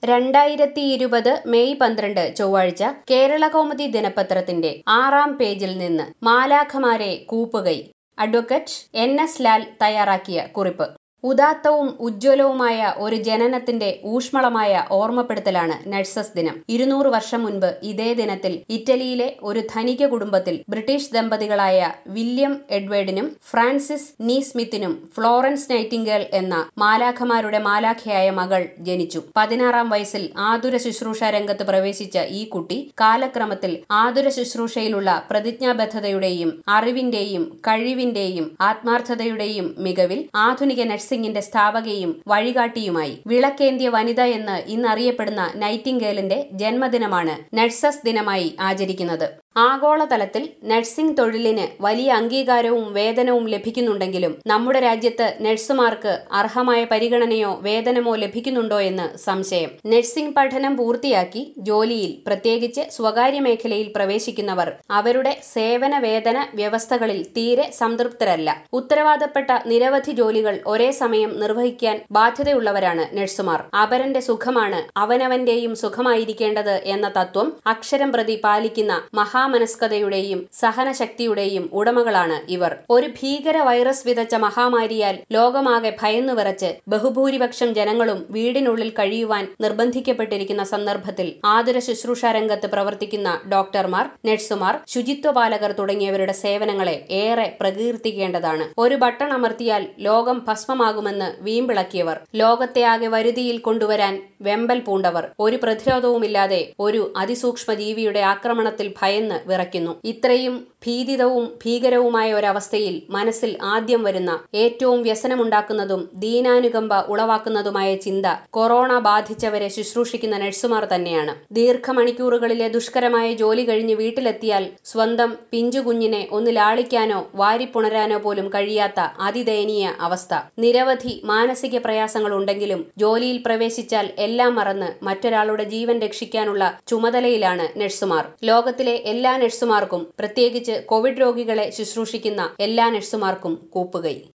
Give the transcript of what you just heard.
2020 May 12 ചൊവ്വാഴ്ച കേരളകൗമുദി ദിനപത്രത്തിന്റെ 6-ാം പേജിൽ നിന്ന് മാലാഖമാരെ കൂപ്പുകൈ. അഡ്വക്കേറ്റ് NS ലാൽ തയ്യാറാക്കിയ കുറിപ്പ്. ഉദാത്തവും ഉജ്ജ്വലവുമായ ഒരു ജനനത്തിന്റെ ഊഷ്മളമായ ഓർമ്മപ്പെടുത്തലാണ് നഴ്സസ് ദിനം. 200 വർഷം മുൻപ് ഇതേ ദിനത്തിൽ ഇറ്റലിയിലെ ഒരു ധനിക കുടുംബത്തിൽ ബ്രിട്ടീഷ് ദമ്പതികളായ വില്യം എഡ്വേർഡിനും ഫ്രാൻസിസ് നീസ്മിത്തിനും ഫ്ലോറൻസ് നൈറ്റിംഗേൽ എന്ന മാലാഖമാരുടെ മാലാഖയായ മകൾ ജനിച്ചു. 16-ാം വയസ്സിൽ ആതുര ശുശ്രൂഷ രംഗത്ത് പ്രവേശിച്ച ഈ കുട്ടി കാലക്രമത്തിൽ ആതുര ശുശ്രൂഷയിലുള്ള പ്രതിജ്ഞാബദ്ധതയുടെയും അറിവിന്റെയും കഴിവിന്റെയും ആത്മാർത്ഥതയുടെയും മികവിൽ ആധുനിക നഴ്സിംഗിന്റെ സ്ഥാപകയും വഴികാട്ടിയുമായി. വിളക്കേന്തിയ വനിത എന്ന് ഇന്നറിയപ്പെടുന്ന നൈറ്റിംഗേലിന്റെ ജന്മദിനമാണ് നഴ്സസ് ദിനമായി ആചരിക്കുന്നത്. ആഗോളതലത്തിൽ നഴ്സിംഗ് തൊഴിലിന് വലിയ അംഗീകാരവും വേതനവും ലഭിക്കുന്നുണ്ടെങ്കിലും നമ്മുടെ രാജ്യത്ത് നഴ്സുമാർക്ക് അർഹമായ പരിഗണനയോ വേതനമോ ലഭിക്കുന്നുണ്ടോ എന്ന് സംശയം. നഴ്സിംഗ് പഠനം പൂർത്തിയാക്കി ജോലിയിൽ, പ്രത്യേകിച്ച് സ്വകാര്യ മേഖലയിൽ പ്രവേശിക്കുന്നവർ അവരുടെ സേവന വേതന വ്യവസ്ഥകളിൽ തീരെ സംതൃപ്തരല്ല. ഉത്തരവാദപ്പെട്ട നിരവധി ജോലികൾ ഒരേ സമയം നിർവഹിക്കാൻ ബാധ്യതയുള്ളവരാണ് നഴ്സുമാർ. അപരന്റെ സുഖമാണ് അവനവന്റെയും സുഖമായിരിക്കേണ്ടത് എന്ന തത്വം അക്ഷരം പ്രതി പാലിക്കുന്ന മനസ്കതയുടെയും സഹനശക്തിയുടെയും ഉടമകളാണ് ഇവർ. ഒരു ഭീകര വൈറസ് വിതച്ച മഹാമാരിയാൽ ലോകമാകെ ഭയന്നു വിറച്ച് ബഹുഭൂരിപക്ഷം ജനങ്ങളും വീടിനുള്ളിൽ കഴിയുവാൻ നിർബന്ധിക്കപ്പെട്ടിരിക്കുന്ന സന്ദർഭത്തിൽ ആതുര ശുശ്രൂഷ രംഗത്ത് പ്രവർത്തിക്കുന്ന ഡോക്ടർമാർ, നഴ്സുമാർ, ശുചിത്വപാലകർ തുടങ്ങിയവരുടെ സേവനങ്ങളെ ഏറെ പ്രകീർത്തിക്കേണ്ടതാണ്. ഒരു ബട്ടൺ അമർത്തിയാൽ ലോകം ഭസ്മമാകുമെന്ന് വീമ്പിളക്കിയവർ, ലോകത്തെ ആകെ വരുതിയിൽ കൊണ്ടുവരാൻ വെമ്പൽ പൂണ്ടവർ, ഒരു പ്രതിരോധവുമില്ലാതെ ഒരു അതിസൂക്ഷ്മ ജീവിയുടെ ആക്രമണത്തിൽ ഭയന്ന് വിറയ്ക്കുന്നു. ഇത്രയും ഭീതിതവും ഭീകരവുമായ ഒരവസ്ഥയിൽ മനസ്സിൽ ആദ്യം വരുന്ന, ഏറ്റവും വ്യസനമുണ്ടാക്കുന്നതും ദീനാനുകമ്പ ഉളവാക്കുന്നതുമായ ചിന്ത കൊറോണ ബാധിച്ചവരെ ശുശ്രൂഷിക്കുന്ന നഴ്സുമാർ തന്നെയാണ്. ദീർഘമണിക്കൂറുകളിലെ ദുഷ്കരമായ ജോലി കഴിഞ്ഞ് വീട്ടിലെത്തിയാൽ സ്വന്തം പിഞ്ചുകുഞ്ഞിനെ ഒന്ന് ലാളിക്കാനോ വാരിപ്പുണരാനോ പോലും കഴിയാത്ത അതിദയനീയ അവസ്ഥ. നിരവധി മാനസിക പ്രയാസങ്ങൾ ഉണ്ടെങ്കിലും ജോലിയിൽ പ്രവേശിച്ചാൽ എല്ലാം മറന്ന് മറ്റൊരാളുടെ ജീവൻ രക്ഷിക്കാനുള്ള ചുമതലയിലാണ് നഴ്സുമാർ. ലോകത്തിലെ എല്ലാ നഴ്സുമാർക്കും, പ്രത്യേകിച്ച് കോവിഡ് രോഗികളെ ശുശ്രൂഷിക്കുന്ന എല്ലാ നഴ്സുമാർക്കും കൂപ്പുകൈ.